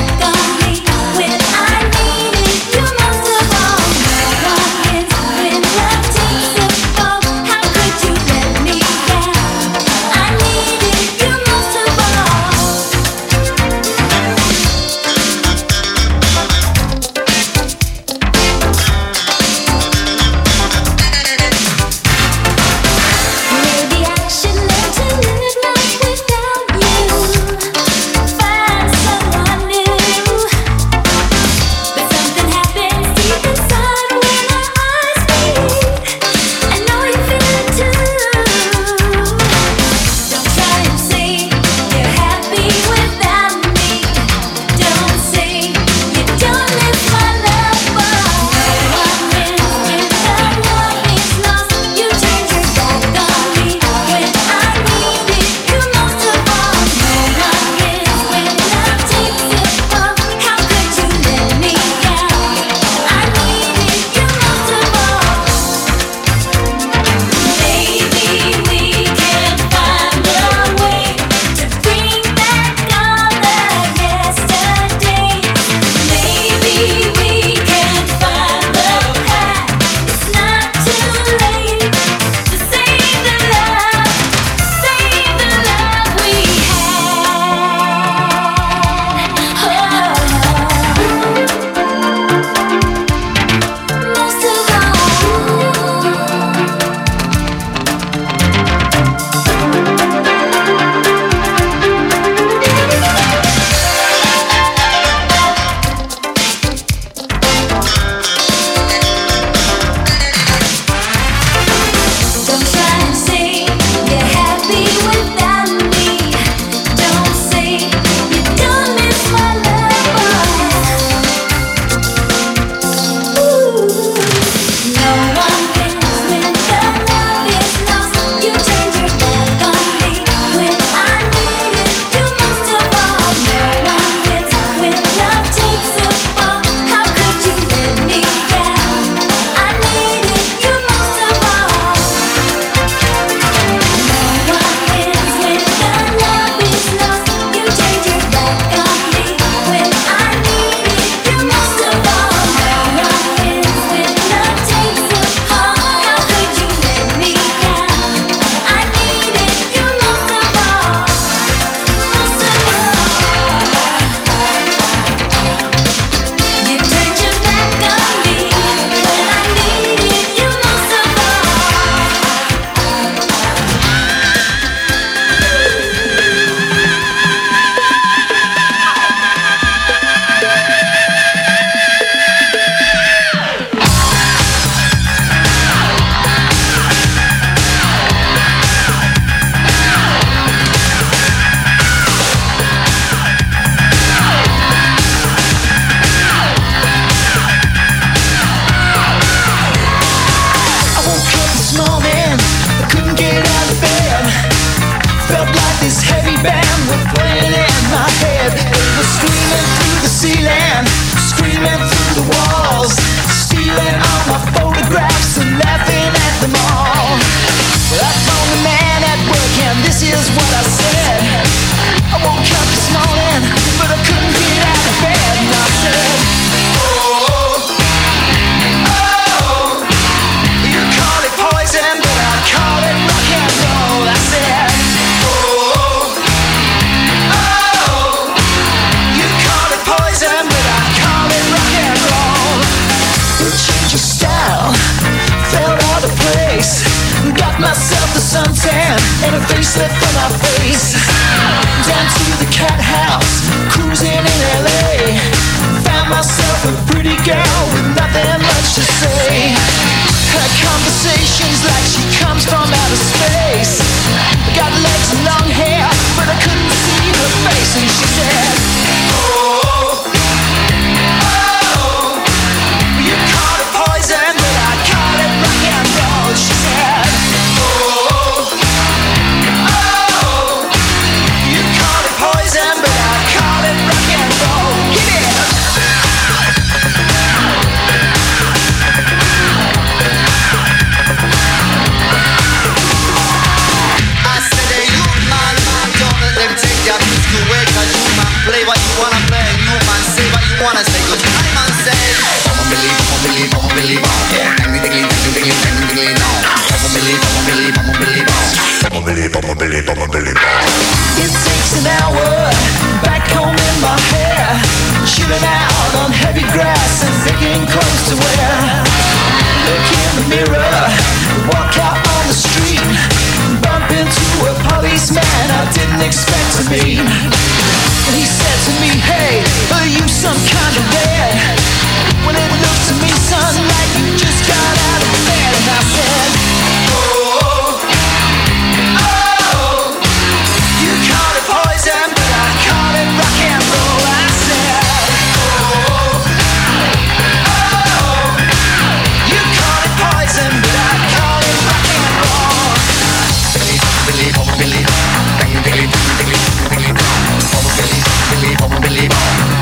screaming through the walls, stealing all my photographs and laughing at them all. Well, I phoned the man at work and this is what I said. I woke up this morning, but I couldn't get out of bed. And I said, oh, oh, you call it poison, but I call it rock and roll. I said, oh, oh, you call it poison, but I call it rock and roll. The change of style fell out of place. Got myself a suntan and a facelift for my face. Down to the cat house, cruising in L A. Found myself a pretty girl with nothing much to say. Her conversations like she comes from outer space. Got legs and long hair, but I couldn't see her face. And she said, oh, oh, you call it poison, but I call it rock and roll. She said, poison, but I call it rock and roll. Give it up. I said, hey, you man, don't let them take your music away. Cause you man play what you wanna play. You man say what you wanna say. Cause I man say, I'ma believe, I'ma believe, I'ma believe on. Dang me, ding, ding, ding, ding, ding, ding, ding, on. I'ma believe, I'ma believe, I'ma believe on. I'ma believe, I'ma believe, I'ma believe on. It takes an hour back home in my hair, chilling out on heavy grass and picking clothes to wear. Look in the mirror, walk out on the street, bump into a policeman I didn't expect to meet. He said to me, hey, are you some kind of red? Well, it looked to me, son, like you just got out of bed. And I said, oh, oh, you call it poison, but I call it rock and roll. I said, oh, oh, you call it poison, but I call it rock and roll. Believe, believe, believe, believe, believe, believe, believe, believe, believe,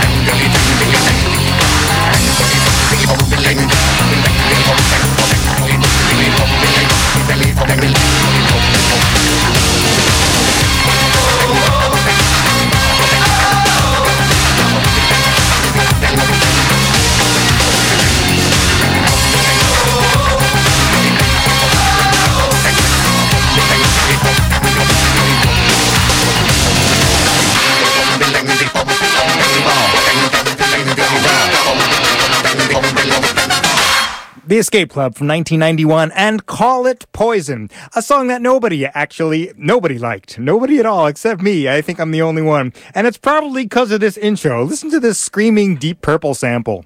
The Escape Club from nineteen ninety-one and Call It Poison, a song that nobody actually, nobody liked. Nobody at all except me. I think I'm the only one. And it's probably because of this intro. Listen to this screaming Deep Purple sample.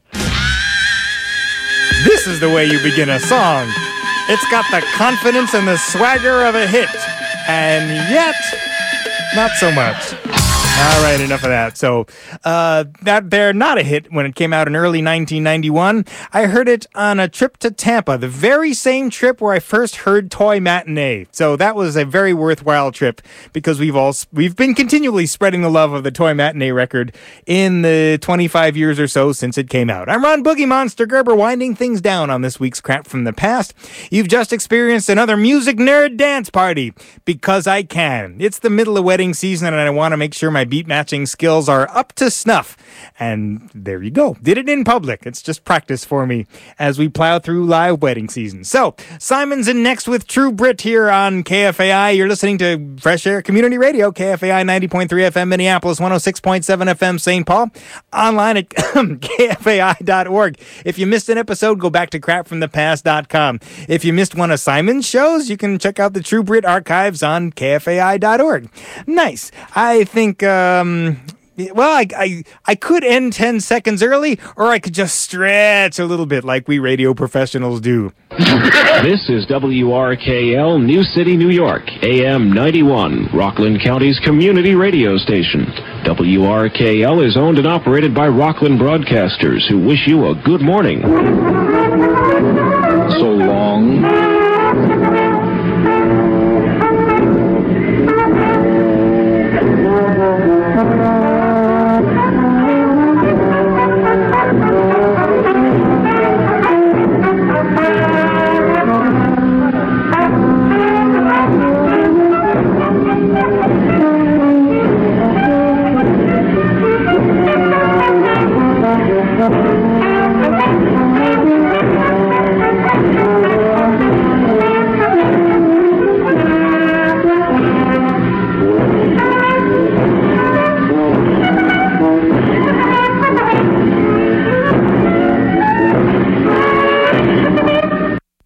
This is the way you begin a song. It's got the confidence and the swagger of a hit. And yet, not so much. All right, enough of that. So, uh, that they're not a hit when it came out in early nineteen ninety-one. I heard it on a trip to Tampa, the very same trip where I first heard Toy Matinee. So that was a very worthwhile trip because we've all we've been continually spreading the love of the Toy Matinee record in the twenty-five years or so since it came out. I'm Ron Boogie Monster Gerber, winding things down on this week's Crap from the Past. You've just experienced another music nerd dance party because I can. It's the middle of wedding season and I want to make sure my beat matching skills are up to snuff. And there you go. Did it in public. It's just practice for me as we plow through live wedding season. So, Simon's in next with True Brit here on K F A I. You're listening to Fresh Air Community Radio, K F A I ninety point three F M Minneapolis, one oh six point seven F M Saint Paul, online at K F A I dot org. If you missed an episode, go back to crap from the past dot com. If you missed one of Simon's shows, you can check out the True Brit archives on K F A I dot org. Nice. I think, um... well, I, I I could end ten seconds early, or I could just stretch a little bit like we radio professionals do. This is W R K L, New City, New York, A M ninety-one, Rockland County's community radio station. W R K L is owned and operated by Rockland Broadcasters, who wish you a good morning.